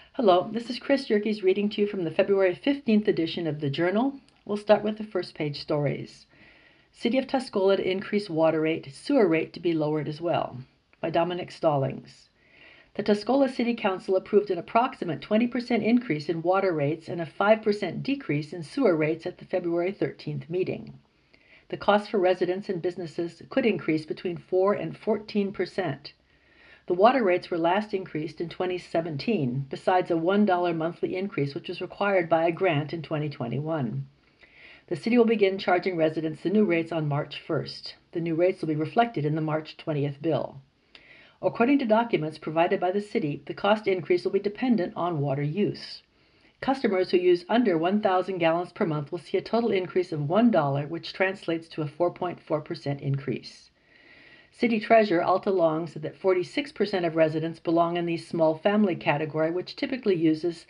Hello, this is Chris Yerkes reading to you from the February 15th edition of the Journal. We'll start with the first page stories. City of Tuscola to increase water rate, sewer rate to be lowered as well, by Dominic Stallings. The Tuscola City Council approved an approximate 20% increase in water rates and a 5% decrease in sewer rates at the February 13th meeting. The cost for residents and businesses could increase between 4 and 14%. The water rates were last increased in 2017, besides a $1 monthly increase which was required by a grant in 2021. The city will begin charging residents the new rates on March 1st. The new rates will be reflected in the March 20th bill. According to documents provided by the city, the cost increase will be dependent on water use. Customers who use under 1,000 gallons per month will see a total increase of $1, which translates to a 4.4% increase. City Treasurer Alta Long said that 46% of residents belong in the small family category, which typically uses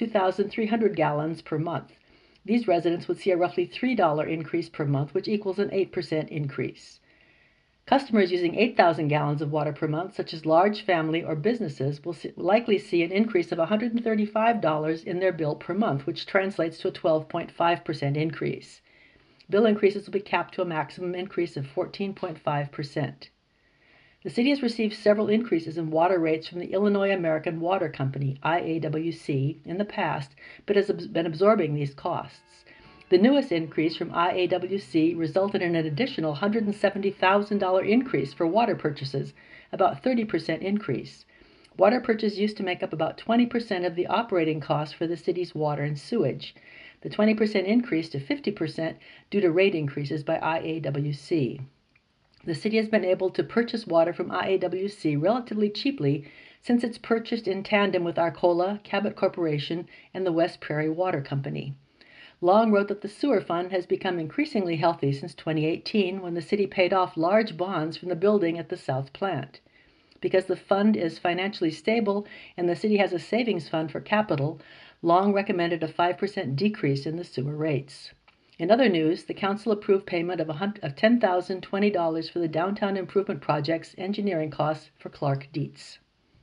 2,300 gallons per month. These residents would see a roughly $3 increase per month, which equals an 8% increase. Customers using 8,000 gallons of water per month, such as large family or businesses, will likely see an increase of $135 in their bill per month, which translates to a 12.5% increase. Bill increases will be capped to a maximum increase of 14.5%. The city has received several increases in water rates from the Illinois American Water Company, IAWC, in the past, but has been absorbing these costs. The newest increase from IAWC resulted in an additional $170,000 increase for water purchases, about 30% increase. Water purchase used to make up about 20% of the operating costs for the city's water and sewage. The 20% increase to 50% due to rate increases by IAWC. The city has been able to purchase water from IAWC relatively cheaply since it's purchased in tandem with Arcola, Cabot Corporation, and the West Prairie Water Company. Long wrote that the sewer fund has become increasingly healthy since 2018 when the city paid off large bonds from the building at the South Plant. Because the fund is financially stable and the city has a savings fund for capital, Long recommended a 5% decrease in the sewer rates. In other news, the council approved payment of $10,020 for the downtown improvement project's engineering costs for Clark Dietz.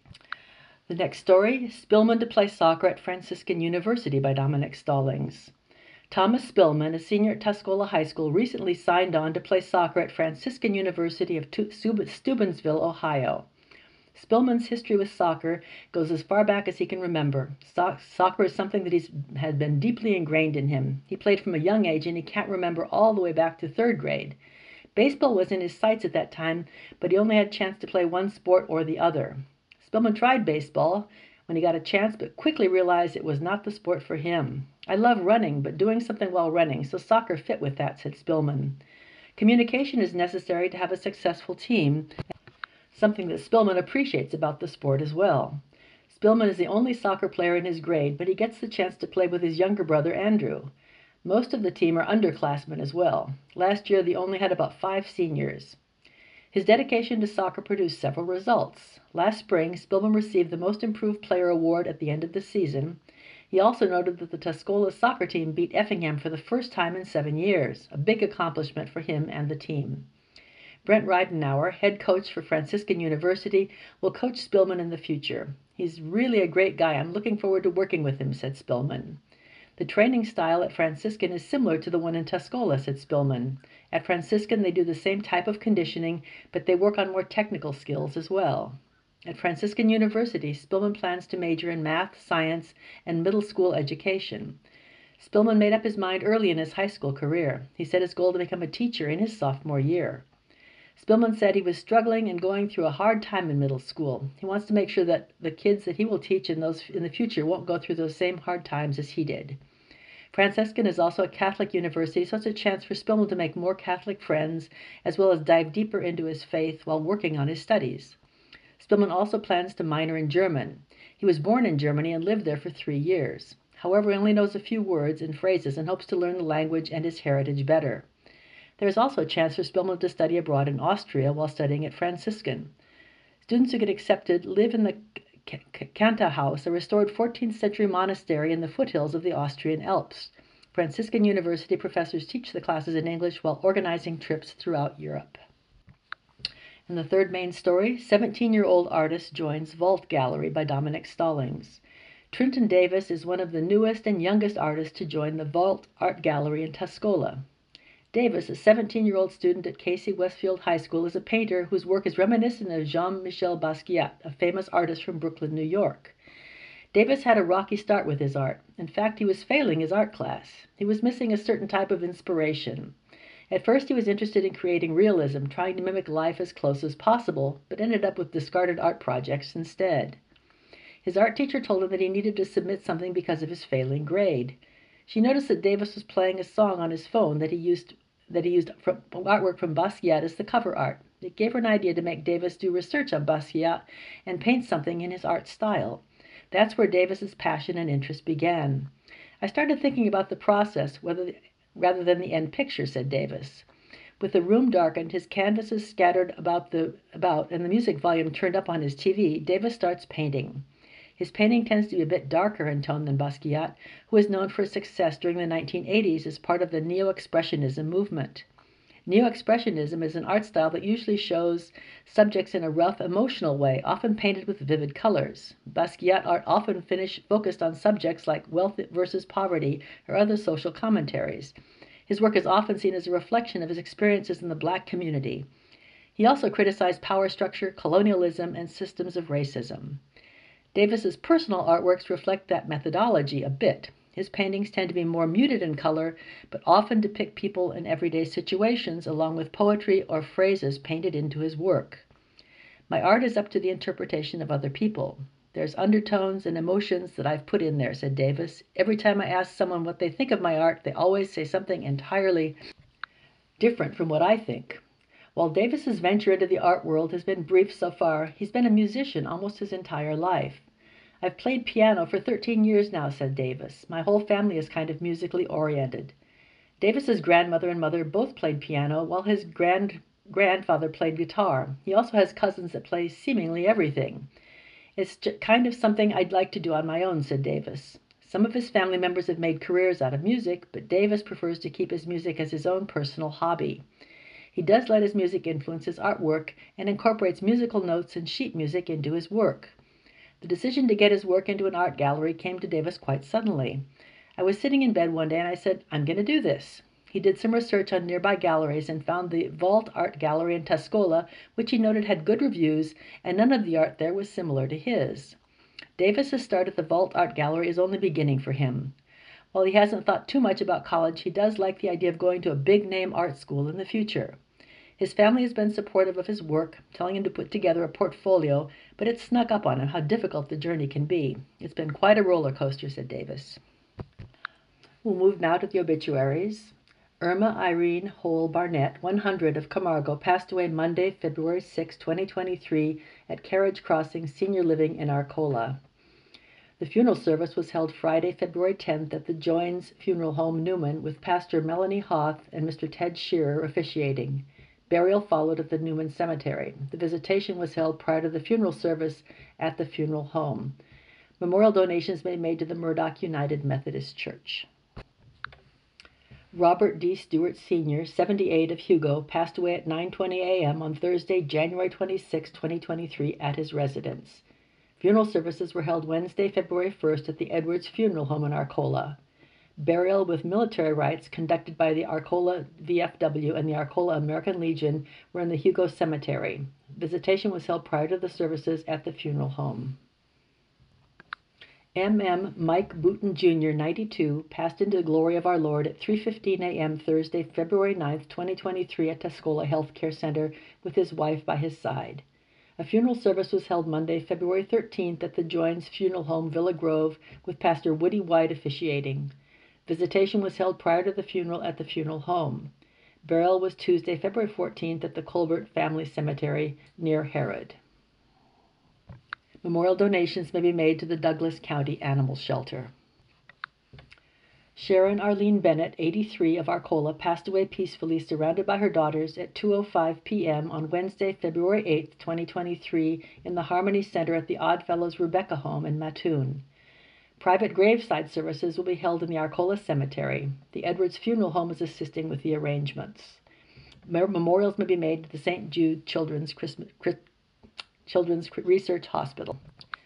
The next story, Spillman to play soccer at Franciscan University by Dominic Stallings. Thomas Spillman, a senior at Tuscola High School, recently signed on to play soccer at Franciscan University of Steubenville, Ohio. Spillman's history with soccer goes as far back as he can remember. Soccer is something that has been deeply ingrained in him. He played from a young age and he can't remember all the way back to third grade. Baseball was in his sights at that time, but he only had a chance to play one sport or the other. Spillman tried baseball when he got a chance, but quickly realized it was not the sport for him. I love running, but doing something while running, so soccer fit with that, said Spillman. Communication is necessary to have a successful team, something that Spillman appreciates about the sport as well. Spillman is the only soccer player in his grade, but he gets the chance to play with his younger brother, Andrew. Most of the team are underclassmen as well. Last year, they only had about 5 seniors. His dedication to soccer produced several results. Last spring, Spillman received the Most Improved Player award at the end of the season. He also noted that the Tuscola soccer team beat Effingham for the first time in 7 years, a big accomplishment for him and the team. Brent Ridenauer, head coach for Franciscan University, will coach Spillman in the future. He's really a great guy. I'm looking forward to working with him, said Spillman. The training style at Franciscan is similar to the one in Tuscola, said Spillman. At Franciscan, they do the same type of conditioning, but they work on more technical skills as well. At Franciscan University, Spillman plans to major in math, science, and middle school education. Spillman made up his mind early in his high school career. He set his goal to become a teacher in his sophomore year. Spillman said he was struggling and going through a hard time in middle school. He wants to make sure that the kids that he will teach in the future won't go through those same hard times as he did. Franciscan is also a Catholic university, so it's a chance for Spillman to make more Catholic friends, as well as dive deeper into his faith while working on his studies. Spillman also plans to minor in German. He was born in Germany and lived there for 3 years. However, he only knows a few words and phrases and hopes to learn the language and his heritage better. There is also a chance for Spillman to study abroad in Austria while studying at Franciscan. Students who get accepted live in the Kanta House, a restored 14th century monastery in the foothills of the Austrian Alps. Franciscan University professors teach the classes in English while organizing trips throughout Europe. And the third main story, 17-year-old artist joins Vault Gallery by Dominic Stallings. Trenton Davis is one of the newest and youngest artists to join the Vault Art Gallery in Tuscola. Davis, a 17-year-old student at Casey Westfield High School, is a painter whose work is reminiscent of Jean-Michel Basquiat, a famous artist from Brooklyn, New York. Davis had a rocky start with his art. In fact, he was failing his art class. He was missing a certain type of inspiration. At first, he was interested in creating realism, trying to mimic life as close as possible, but ended up with discarded art projects instead. His art teacher told him that he needed to submit something because of his failing grade. She noticed that Davis was playing a song on his phone that he used from artwork from Basquiat as the cover art. It gave her an idea to make Davis do research on Basquiat and paint something in his art style. That's where Davis's passion and interest began. I started thinking about the process rather than the end picture, said Davis. With the room darkened, his canvases scattered about, and the music volume turned up on his TV, Davis starts painting. His painting tends to be a bit darker in tone than Basquiat, who is known for his success during the 1980s as part of the Neo-Expressionism movement. Neo-Expressionism is an art style that usually shows subjects in a rough, emotional way, often painted with vivid colors. Basquiat art often focused on subjects like wealth versus poverty or other social commentaries. His work is often seen as a reflection of his experiences in the Black community. He also criticized power structure, colonialism, and systems of racism. Davis's personal artworks reflect that methodology a bit. His paintings tend to be more muted in color, but often depict people in everyday situations along with poetry or phrases painted into his work. My art is up to the interpretation of other people. There's undertones and emotions that I've put in there, said Davis. Every time I ask someone what they think of my art, they always say something entirely different from what I think. While Davis's venture into the art world has been brief so far, he's been a musician almost his entire life. I've played piano for 13 years now, said Davis. My whole family is kind of musically oriented. Davis's grandmother and mother both played piano, while his grandfather played guitar. He also has cousins that play seemingly everything. It's kind of something I'd like to do on my own, said Davis. Some of his family members have made careers out of music, but Davis prefers to keep his music as his own personal hobby. He does let his music influence his artwork and incorporates musical notes and sheet music into his work. The decision to get his work into an art gallery came to Davis quite suddenly. I was sitting in bed one day and I said, I'm going to do this. He did some research on nearby galleries and found the Vault Art Gallery in Tuscola, which he noted had good reviews, and none of the art there was similar to his. Davis's start at the Vault Art Gallery is only beginning for him. While he hasn't thought too much about college, he does like the idea of going to a big-name art school in the future. His family has been supportive of his work, telling him to put together a portfolio, but it snuck up on him how difficult the journey can be. It's been quite a roller coaster, said Davis. We'll move now to the obituaries. Irma Irene Hole Barnett, 100, of Camargo, passed away Monday, February 6, 2023, at Carriage Crossing Senior Living in Arcola. The funeral service was held Friday, February 10th at the Joins Funeral Home, Newman, with Pastor Melanie Hoth and Mr. Ted Shearer officiating. Burial followed at the Newman Cemetery. The visitation was held prior to the funeral service at the funeral home. Memorial donations may be made to the Murdoch United Methodist Church. Robert D. Stewart Sr., 78, of Hugo, passed away at 9:20 a.m. on Thursday, January 26, 2023, at his residence. Funeral services were held Wednesday, February 1st at the Edwards Funeral Home in Arcola. Burial with military rites conducted by the Arcola VFW and the Arcola American Legion were in the Hugo Cemetery. Visitation was held prior to the services at the funeral home. M.M. Mike Booten Jr., 92, passed into the glory of our Lord at 3:15 a.m. Thursday, February 9, 2023, at Tuscola Healthcare Center with his wife by his side. A funeral service was held Monday, February 13th at the Joins Funeral Home, Villa Grove, with Pastor Woody White officiating. Visitation was held prior to the funeral at the funeral home. Burial was Tuesday, February 14th at the Colbert Family Cemetery near Herod. Memorial donations may be made to the Douglas County Animal Shelter. Sharon Arlene Bennett, 83, of Arcola, passed away peacefully surrounded by her daughters at 2:05 p.m. on Wednesday, February 8, 2023, in the Harmony Center at the Oddfellows Rebecca Home in Mattoon. Private graveside services will be held in the Arcola Cemetery. The Edwards Funeral Home is assisting with the arrangements. Memorials may be made to the St. Jude Children's Research Hospital.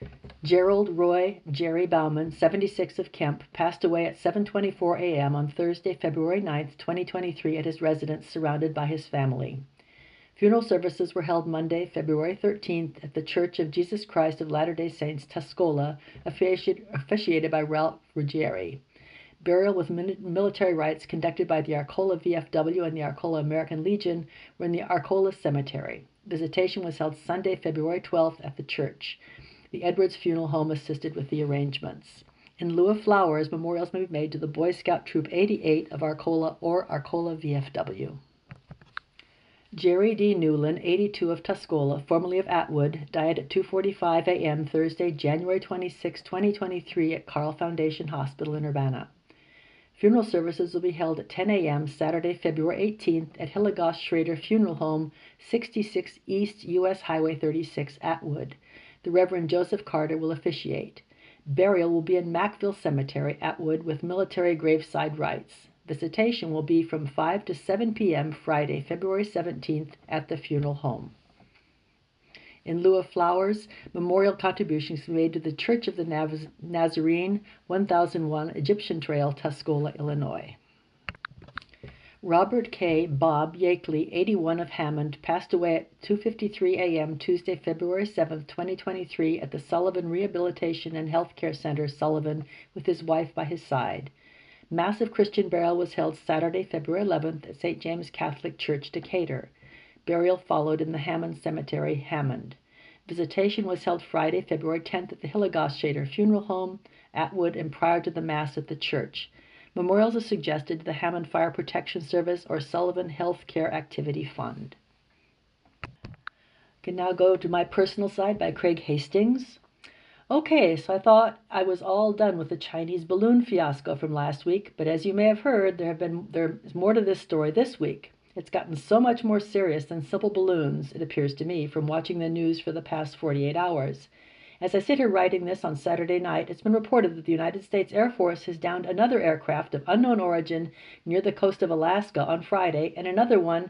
Gerald Roy Jerry Bauman, 76 of Kemp, passed away at 7:24 a.m. on Thursday, February 9, 2023 at his residence surrounded by his family. Funeral services were held Monday, February 13th at the Church of Jesus Christ of Latter-day Saints, Tuscola, officiated by Ralph Ruggieri. Burial with military rites conducted by the Arcola VFW and the Arcola American Legion were in the Arcola Cemetery. Visitation was held Sunday, February 12th at the church. The Edwards Funeral Home assisted with the arrangements. In lieu of flowers, memorials may be made to the Boy Scout Troop 88 of Arcola or Arcola VFW. Jerry D. Newland, 82 of Tuscola, formerly of Atwood, died at 2:45 a.m. Thursday, January 26, 2023 at Carle Foundation Hospital in Urbana. Funeral services will be held at 10 a.m. Saturday, February 18th at Hillegas Schrader Funeral Home, 66 East U.S. Highway 36, Atwood. The Reverend Joseph Carter will officiate. Burial will be in Mackville Cemetery, Atwood, with military graveside rites. Visitation will be from 5 to 7 p.m. Friday, February 17th at the funeral home. In lieu of flowers, memorial contributions were made to the Church of the Nazarene, 1001 Egyptian Trail, Tuscola, Illinois. Robert K. Bob Yakeley, 81 of Hammond, passed away at 2:53 a.m. Tuesday, February 7, 2023 at the Sullivan Rehabilitation and Healthcare Center, Sullivan, with his wife by his side. Massive Christian burial was held Saturday, February 11th at St. James Catholic Church, Decatur. Burial followed in the Hammond Cemetery, Hammond. Visitation was held Friday, February 10th at the Hillegas Schrader Funeral Home, Atwood, and prior to the Mass at the church. Memorials are suggested to the Hammond Fire Protection Service or Sullivan Health Care Activity Fund. Can now go to My Personal Side by Craig Hastings. Okay, so I thought I was all done with the Chinese balloon fiasco from last week, but as you may have heard, there's more to this story this week. It's gotten so much more serious than simple balloons, it appears to me, from watching the news for the past 48 hours. As I sit here writing this on Saturday night, it's been reported that the United States Air Force has downed another aircraft of unknown origin near the coast of Alaska on Friday, and another one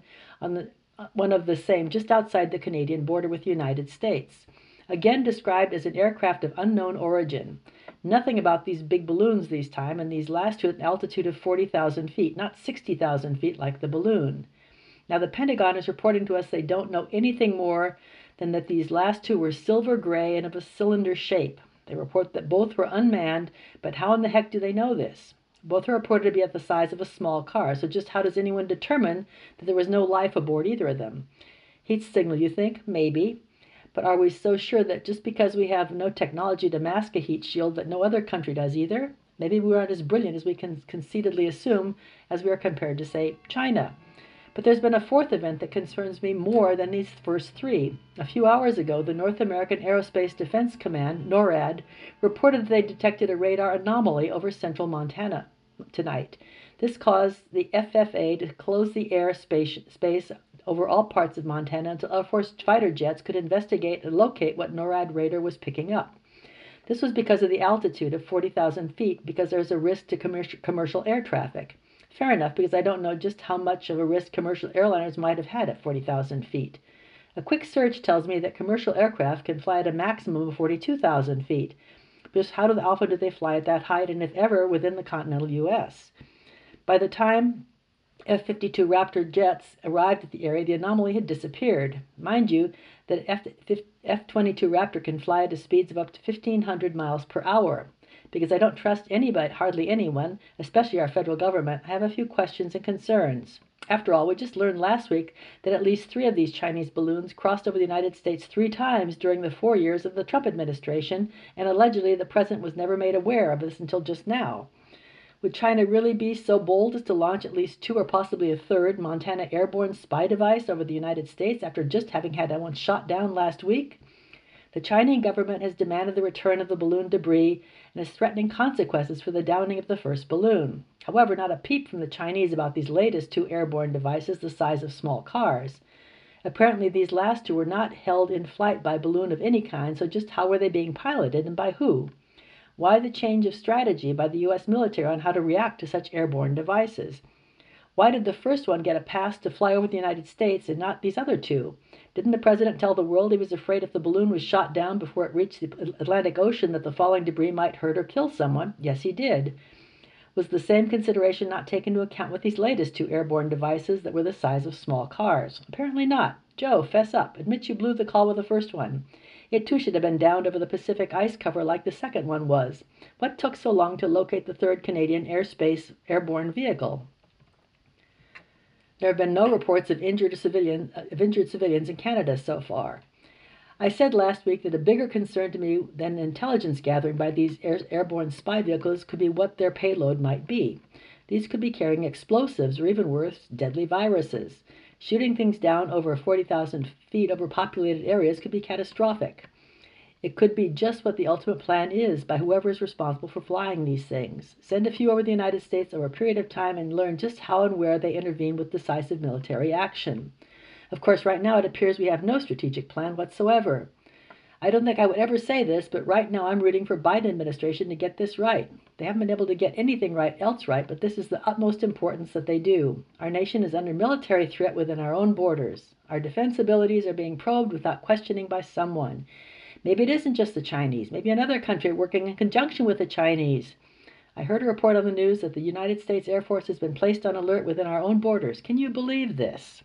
of the same just outside the Canadian border with the United States. Again described as an aircraft of unknown origin. Nothing about these big balloons this time, and these last two at an altitude of 40,000 feet, not 60,000 feet like the balloon. Now, the Pentagon is reporting to us they don't know anything more than that these last two were silver gray and of a cylinder shape. They report that both were unmanned, but how in the heck do they know this? Both are reported to be at the size of a small car, so just how does anyone determine that there was no life aboard either of them? Heat signal, you think? Maybe. But are we so sure that just because we have no technology to mask a heat shield that no other country does either? Maybe we aren't as brilliant as we can conceitedly assume as we are compared to, say, China. But there's been a fourth event that concerns me more than these first three. A few hours ago, the North American Aerospace Defense Command, NORAD, reported that they detected a radar anomaly over central Montana tonight. This caused the FFA to close the airspace over all parts of Montana until Air Force fighter jets could investigate and locate what NORAD radar was picking up. This was because of the altitude of 40,000 feet, because there's a risk to commercial air traffic. Fair enough, because I don't know just how much of a risk commercial airliners might have had at 40,000 feet. A quick search tells me that commercial aircraft can fly at a maximum of 42,000 feet. Just how often do they fly at that height, and if ever, within the continental U.S.? By the time F-52 Raptor jets arrived at the area, the anomaly had disappeared. Mind you, that F-22 Raptor can fly at speeds of up to 1,500 miles per hour. Because I don't trust anybody, hardly anyone, especially our federal government, I have a few questions and concerns. After all, we just learned last week that at least 3 of these Chinese balloons crossed over the United States 3 times during the 4 years of the Trump administration, and allegedly the president was never made aware of this until just now. Would China really be so bold as to launch at least 2 or possibly a 3rd Montana airborne spy device over the United States after just having had one shot down last week? The Chinese government has demanded the return of the balloon debris and is threatening consequences for the downing of the first balloon. However, not a peep from the Chinese about these latest 2 airborne devices the size of small cars. Apparently, these last 2 were not held in flight by a balloon of any kind, so just how were they being piloted and by who? Why the change of strategy by the U.S. military on how to react to such airborne devices? Why did the first one get a pass to fly over the United States and not these other two? Didn't the president tell the world he was afraid if the balloon was shot down before it reached the Atlantic Ocean that the falling debris might hurt or kill someone? Yes, he did. Was the same consideration not taken into account with these latest two airborne devices that were the size of small cars? Apparently not. Joe, fess up. Admit you blew the call with the first one. It too should have been downed over the Pacific ice cover like the second one was. What took so long to locate the third Canadian airspace airborne vehicle? There have been no reports of injured civilians in Canada so far. I said last week that a bigger concern to me than intelligence gathering by these airborne spy vehicles could be what their payload might be. These could be carrying explosives or, even worse, deadly viruses. Shooting things down over 40,000 feet over populated areas could be catastrophic. It could be just what the ultimate plan is by whoever is responsible for flying these things. Send a few over the United States over a period of time and learn just how and where they intervene with decisive military action. Of course, right now it appears we have no strategic plan whatsoever. I don't think I would ever say this, but right now I'm rooting for Biden administration to get this right. They haven't been able to get anything else right, but this is the utmost importance that they do. Our nation is under military threat within our own borders. Our defense abilities are being probed without questioning by someone. Maybe it isn't just the Chinese. Maybe another country working in conjunction with the Chinese. I heard a report on the news that the United States Air Force has been placed on alert within our own borders. Can you believe this?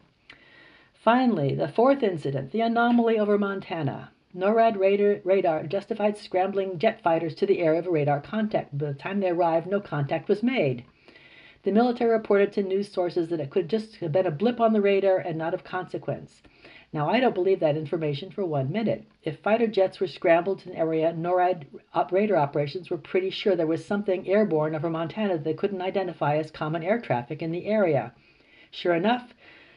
Finally, the fourth incident, the anomaly over Montana. NORAD radar justified scrambling jet fighters to the area of a radar contact. By the time they arrived, no contact was made. The military reported to news sources that it could just have been a blip on the radar and not of consequence. Now, I don't believe that information for 1 minute. If fighter jets were scrambled to an area, NORAD radar operations were pretty sure there was something airborne over Montana that they couldn't identify as common air traffic in the area. Sure enough,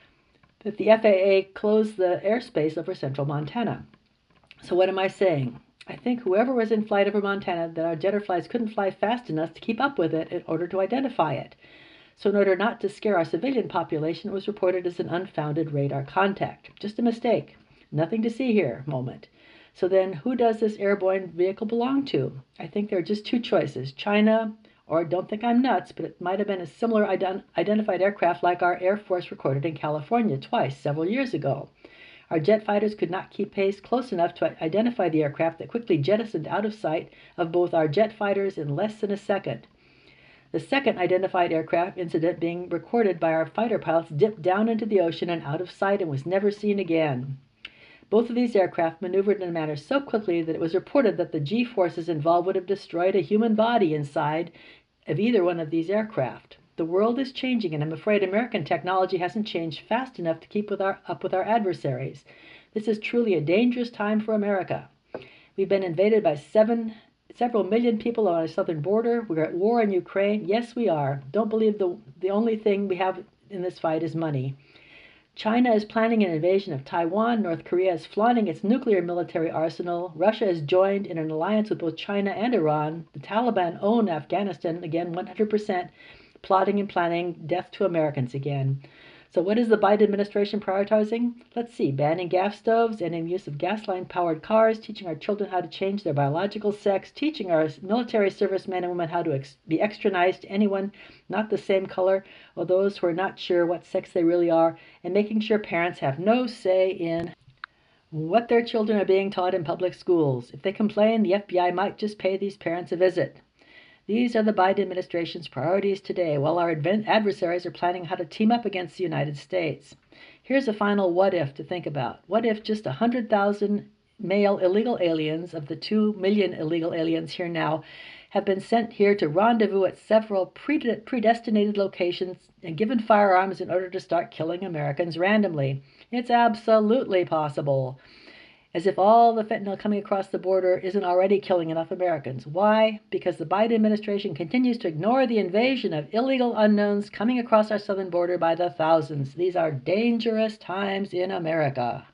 that the FAA closed the airspace over central Montana. So what am I saying? I think whoever was in flight over Montana, that our jetterflies couldn't fly fast enough to keep up with it in order to identify it. So in order not to scare our civilian population, it was reported as an unfounded radar contact. Just a mistake. Nothing to see here moment. So then who does this airborne vehicle belong to? I think there are just two choices. China, or don't think I'm nuts, but it might have been a similar identified aircraft like our Air Force recorded in California twice several years ago. Our jet fighters could not keep pace close enough to identify the aircraft that quickly jettisoned out of sight of both our jet fighters in less than a second. The second identified aircraft incident being recorded by our fighter pilots dipped down into the ocean and out of sight and was never seen again. Both of these aircraft maneuvered in a manner so quickly that it was reported that the G-forces involved would have destroyed a human body inside of either one of these aircraft. The world is changing, and I'm afraid American technology hasn't changed fast enough to keep up with our adversaries. This is truly a dangerous time for America. We've been invaded by several million people on our southern border. We're at war in Ukraine. Yes, we are. Don't believe the only thing we have in this fight is money. China is planning an invasion of Taiwan. North Korea is flaunting its nuclear military arsenal. Russia is joined in an alliance with both China and Iran. The Taliban own Afghanistan, again 100%, plotting and planning death to Americans again. So what is the Biden administration prioritizing? Let's see, banning gas stoves, ending the use of gasoline-powered cars, teaching our children how to change their biological sex, teaching our military servicemen and women how to be extra nice to anyone not the same color, or those who are not sure what sex they really are, and making sure parents have no say in what their children are being taught in public schools. If they complain, the FBI might just pay these parents a visit. These are the Biden administration's priorities today, while our adversaries are planning how to team up against the United States. Here's a final what if to think about. What if just 100,000 male illegal aliens of the 2 million illegal aliens here now have been sent here to rendezvous at several predestinated locations and given firearms in order to start killing Americans randomly? It's absolutely possible. As if all the fentanyl coming across the border isn't already killing enough Americans. Why? Because the Biden administration continues to ignore the invasion of illegal unknowns coming across our southern border by the thousands. These are dangerous times in America.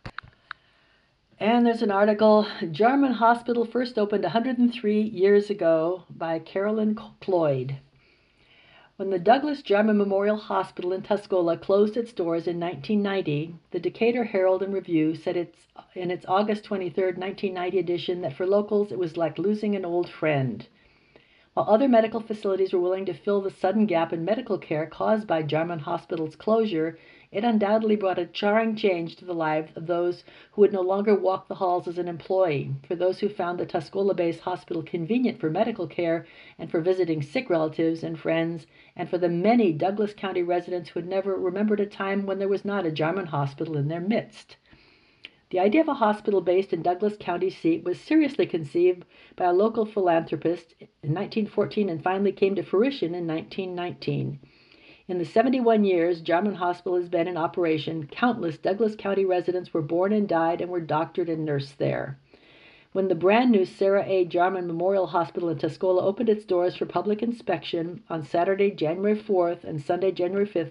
And there's an article, German hospital first opened 103 years ago by Carolyn Cloyd. When the Douglas German Memorial Hospital in Tuscola closed its doors in 1990, the Decatur Herald and Review said in its August 23, 1990 edition that for locals it was like losing an old friend. While other medical facilities were willing to fill the sudden gap in medical care caused by Jarman Hospital's closure, it undoubtedly brought a jarring change to the lives of those who would no longer walk the halls as an employee, for those who found the Tuscola-based hospital convenient for medical care and for visiting sick relatives and friends, and for the many Douglas County residents who had never remembered a time when there was not a Jarman hospital in their midst. The idea of a hospital based in Douglas County seat was seriously conceived by a local philanthropist in 1914 and finally came to fruition in 1919. In the 71 years Jarman Hospital has been in operation, countless Douglas County residents were born and died and were doctored and nursed there. When the brand new Sarah A. Jarman Memorial Hospital in Tuscola opened its doors for public inspection on Saturday, January 4th and Sunday, January 5th,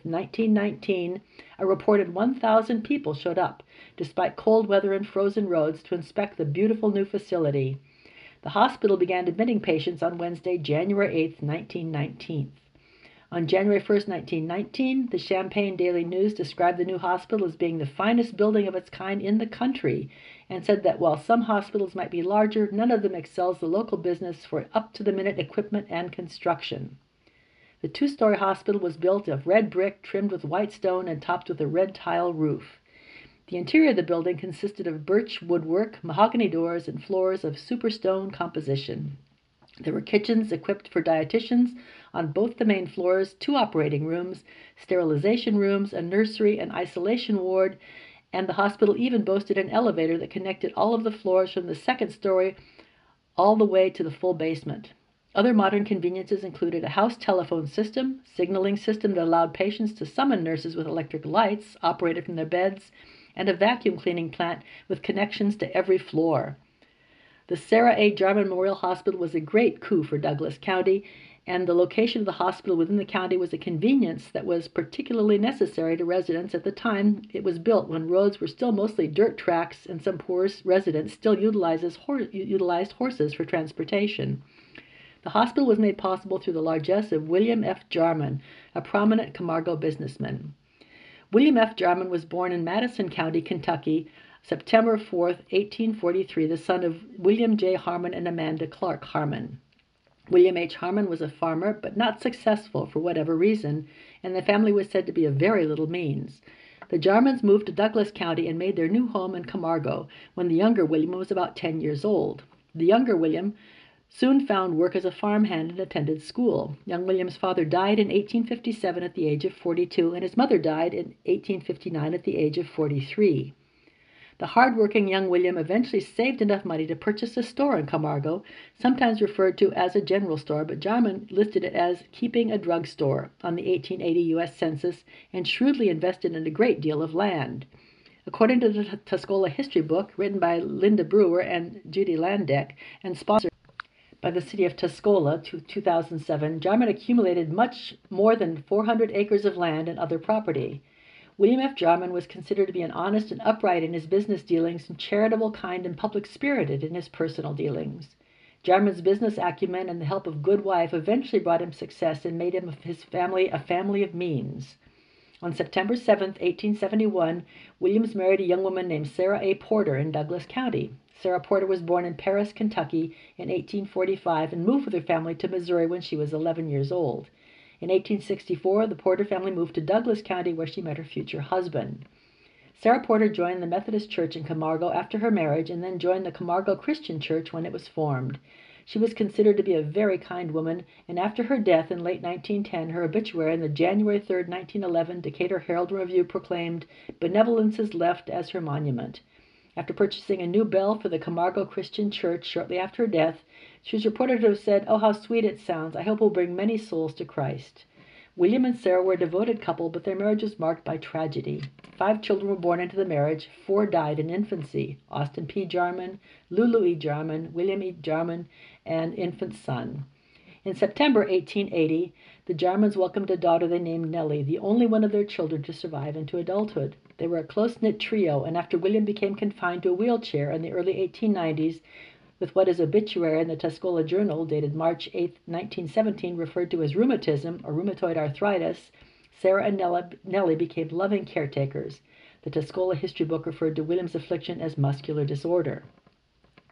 1919, a reported 1,000 people showed up, despite cold weather and frozen roads, to inspect the beautiful new facility. The hospital began admitting patients on Wednesday, January 8th, 1919. On January 1st, 1919, the Champaign Daily News described the new hospital as being the finest building of its kind in the country and said that while some hospitals might be larger, none of them excels the local business for up-to-the-minute equipment and construction. The two-story hospital was built of red brick trimmed with white stone and topped with a red tile roof. The interior of the building consisted of birch woodwork, mahogany doors, and floors of superstone composition. There were kitchens equipped for dietitians on both the main floors, 2 operating rooms, sterilization rooms, a nursery, an isolation ward, and the hospital even boasted an elevator that connected all of the floors from the second story all the way to the full basement. Other modern conveniences included a house telephone system, signaling system that allowed patients to summon nurses with electric lights operated from their beds, and a vacuum cleaning plant with connections to every floor. The Sarah A. Jarman Memorial Hospital was a great coup for Douglas County, and the location of the hospital within the county was a convenience that was particularly necessary to residents at the time it was built, when roads were still mostly dirt tracks and some poor residents still utilized horses for transportation. The hospital was made possible through the largesse of William F. Jarman, a prominent Camargo businessman. William F. Jarman was born in Madison County, Kentucky, September 4, 1843, the son of William J. Harmon and Amanda Clark Harmon. William H. Harmon was a farmer, but not successful for whatever reason, and the family was said to be of very little means. The Jarmans moved to Douglas County and made their new home in Camargo when the younger William was about 10 years old. The younger William soon found work as a farmhand and attended school. Young William's father died in 1857 at the age of 42, and his mother died in 1859 at the age of 43. The hard-working young William eventually saved enough money to purchase a store in Camargo, sometimes referred to as a general store, but Jarman listed it as keeping a drug store on the 1880 U.S. Census and shrewdly invested in a great deal of land. According to the Tuscola history book, written by Linda Brewer and Judy Landeck and sponsored by the city of Tuscola, 2007, Jarman accumulated much more than 400 acres of land and other property. William F. Jarman was considered to be an honest and upright in his business dealings and charitable, kind, and public-spirited in his personal dealings. Jarman's business acumen and the help of a good wife eventually brought him success and made him his family a family of means. On September 7, 1871, Williams married a young woman named Sarah A. Porter in Douglas County. Sarah Porter was born in Paris, Kentucky in 1845 and moved with her family to Missouri when she was 11 years old. In 1864, the Porter family moved to Douglas County, where she met her future husband. Sarah Porter joined the Methodist Church in Camargo after her marriage and then joined the Camargo Christian Church when it was formed. She was considered to be a very kind woman, and after her death in late 1910, her obituary in the January 3, 1911 Decatur Herald Review proclaimed, "Benevolence is left as her monument." After purchasing a new bell for the Camargo Christian Church shortly after her death, she was reported to have said, "Oh, how sweet it sounds. I hope it will bring many souls to Christ." William and Sarah were a devoted couple, but their marriage was marked by tragedy. 5 children were born into the marriage. 4 died in infancy: Austin P. Jarman, Lulu E. Jarman, William E. Jarman, and infant son. In September 1880, the Jarmans welcomed a daughter they named Nellie, the only one of their children to survive into adulthood. They were a close-knit trio, and after William became confined to a wheelchair in the early 1890s, with what his obituary in the Tuscola Journal, dated March 8, 1917, referred to as rheumatism or rheumatoid arthritis, Sarah and Nellie became loving caretakers. The Tuscola history book referred to William's affliction as muscular disorder.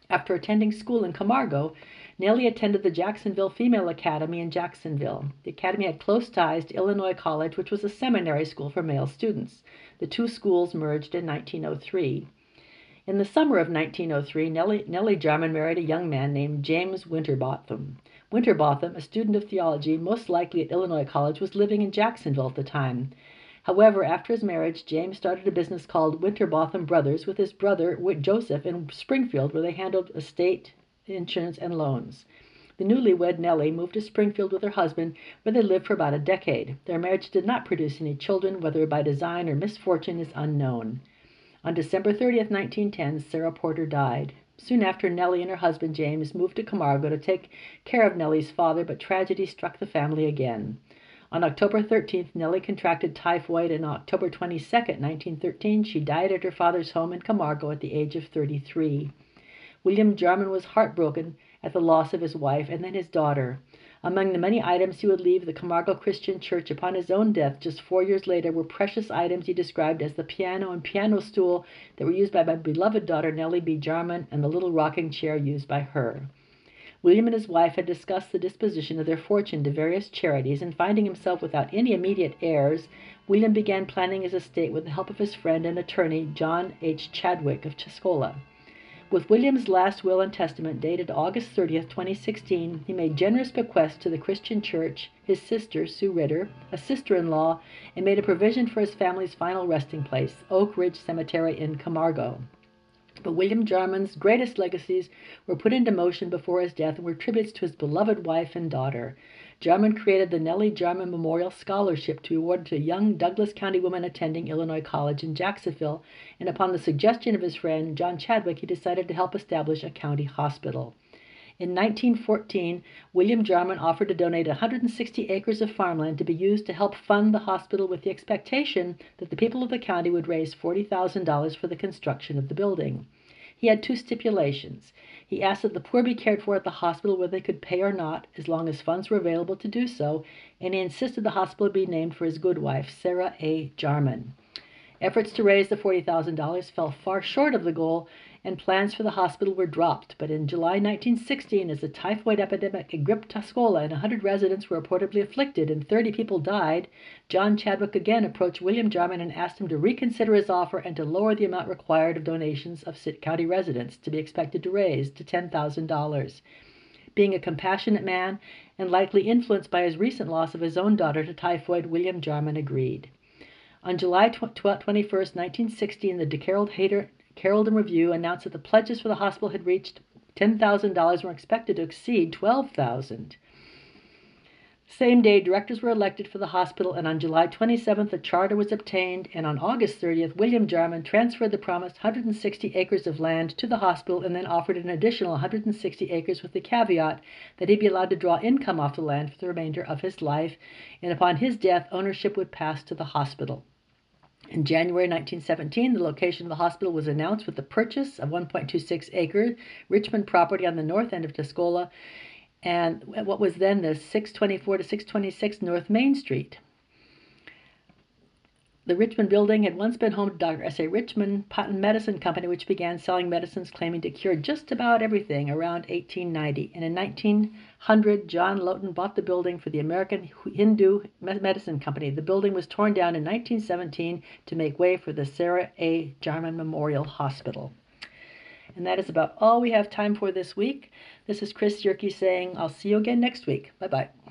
After attending school in Camargo, Nellie attended the Jacksonville Female Academy in Jacksonville. The academy had close ties to Illinois College, which was a seminary school for male students. The two schools merged in 1903. In the summer of 1903, Nellie Jarman married a young man named James Winterbotham. Winterbotham, a student of theology, most likely at Illinois College, was living in Jacksonville at the time. However, after his marriage, James started a business called Winterbotham Brothers with his brother Joseph in Springfield, where they handled estate, insurance, and loans. The newlywed Nellie moved to Springfield with her husband, where they lived for about a decade. Their marriage did not produce any children, whether by design or misfortune is unknown. On December 30th, 1910, Sarah Porter died. Soon after, Nellie and her husband James moved to Camargo to take care of Nellie's father, but tragedy struck the family again. On October 13th, Nellie contracted typhoid, and on October 22nd, 1913, she died at her father's home in Camargo at the age of 33. William Jarman was heartbroken at the loss of his wife and then his daughter. Among the many items he would leave the Camargo Christian Church upon his own death just 4 years later were precious items he described as the piano and piano stool that were used by my beloved daughter Nellie B. Jarman and the little rocking chair used by her. William and his wife had discussed the disposition of their fortune to various charities, and finding himself without any immediate heirs, William began planning his estate with the help of his friend and attorney John H. Chadwick of Tuscola. With William's last will and testament, dated August 30th, 2016, he made generous bequests to the Christian Church, his sister, Sue Ritter, a sister-in-law, and made a provision for his family's final resting place, Oak Ridge Cemetery in Camargo. But William Jarman's greatest legacies were put into motion before his death and were tributes to his beloved wife and daughter. Jarman created the Nellie Jarman Memorial Scholarship to be awarded to a young Douglas County woman attending Illinois College in Jacksonville, and upon the suggestion of his friend John Chadwick, he decided to help establish a county hospital. In 1914, William Jarman offered to donate 160 acres of farmland to be used to help fund the hospital, with the expectation that the people of the county would raise $40,000 for the construction of the building. He had two stipulations. He asked that the poor be cared for at the hospital, whether they could pay or not, as long as funds were available to do so, and he insisted the hospital be named for his good wife, Sarah A. Jarman. Efforts to raise the $40,000 fell far short of the goal, and plans for the hospital were dropped. But in July 1916, as the typhoid epidemic gripped Tuscola and 100 residents were reportedly afflicted and 30 people died, John Chadwick again approached William Jarman and asked him to reconsider his offer and to lower the amount required of donations of county residents to be expected to raise to $10,000. Being a compassionate man and likely influenced by his recent loss of his own daughter to typhoid, William Jarman agreed. On July 21st, 1916, the DeKalb Herald and Review announced that the pledges for the hospital had reached $10,000 and were expected to exceed $12,000. Same day, directors were elected for the hospital, and on July 27th, a charter was obtained, and on August 30th, William Jarman transferred the promised 160 acres of land to the hospital and then offered an additional 160 acres with the caveat that he be allowed to draw income off the land for the remainder of his life, and upon his death, ownership would pass to the hospital. In January 1917, the location of the hospital was announced with the purchase of 1.26-acre Richmond property on the north end of Tuscola and what was then the 624 to 626 North Main Street. The Richmond building had once been home to Dr. S.A. Richmond Patent Medicine Company, which began selling medicines claiming to cure just about everything around 1890. And in 1900, John Lowton bought the building for the American Hindu Medicine Company. The building was torn down in 1917 to make way for the Sarah A. Jarman Memorial Hospital. And that is about all we have time for this week. This is Chris Yerke saying, I'll see you again next week. Bye-bye.